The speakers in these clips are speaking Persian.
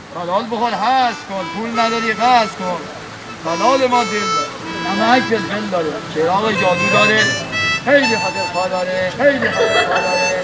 حلال بخور هست کن، پول نداری قصد کن. حلال ما دل داره، نمک فلفل داره، چراغ جادو داره، خیلی خاطرخواه داره، خیلی خاطرخواه داره.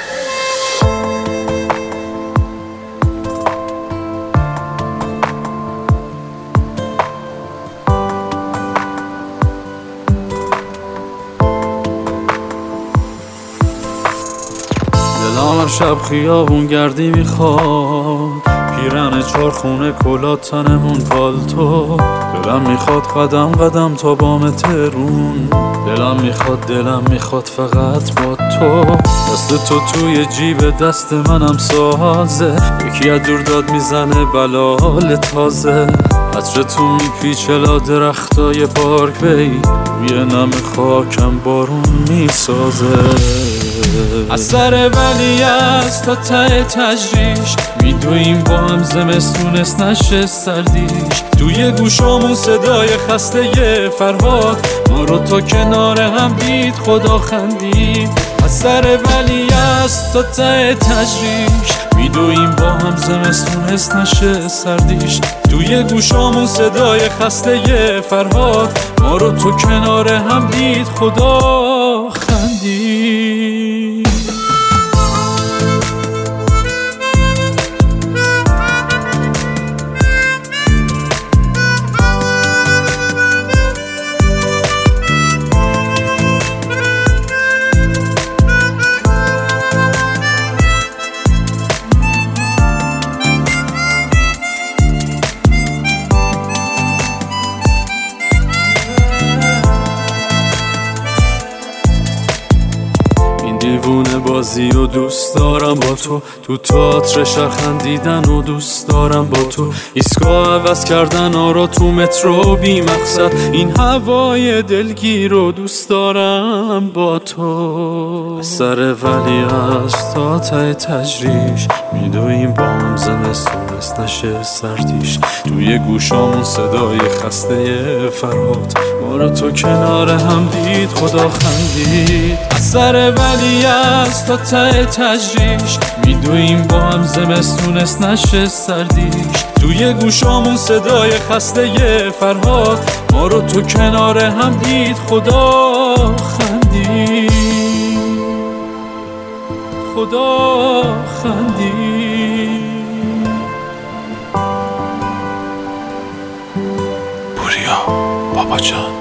دلم هر شب خیابون گردی میخواد، پیرن چارخونه کلاه تنمون پالتو. دلم میخواد قدم قدم تا بام ترون، دلم میخواد فقط با تو. دست تو توی جیب دست منم سازه، یکی از دور داد میزنه بلال تازه. عطر تو میپیچه لا درختای پارک وی، روی نم خاکم بارون میسازه. از سر ولیعصر تا ته تجریش، میدویم با هم زمستونست نشه سردیش. توی گوشامون صدای خسته فرهاد، ما رو تا کنار هم دید خدا خندید. از سر ولیعصر تا ته تجریش، میدویم با هم زمستونست نشه سردیش. توی گوشامون صدای خسته فرهاد، ما رو تو کنار هم دید خدا خندید. دیوونه بازی و دوست دارم با تو تئاتر شهر خندیدن و دوست دارم با تو. ایستگاه عوض کردن آرا تو مترو بی مقصد، این هوای دلگیر رو دوست دارم با تو. سر ولیعصر تا ته تجریش، میدویم با هم زمستونست نشه سردیش. توی گوشامون صدای خسته فرهاد، ما رو تو کنار هم دید خدا خندید. از سر ولیعصر تا ته تجریش، میدویم با هم زمستونست نشه سردیش. توی گوشامون صدای خسته فرهاد، ما رو تو کنار هم دید خدا خندید، خدا خندید. پوریا بابا جان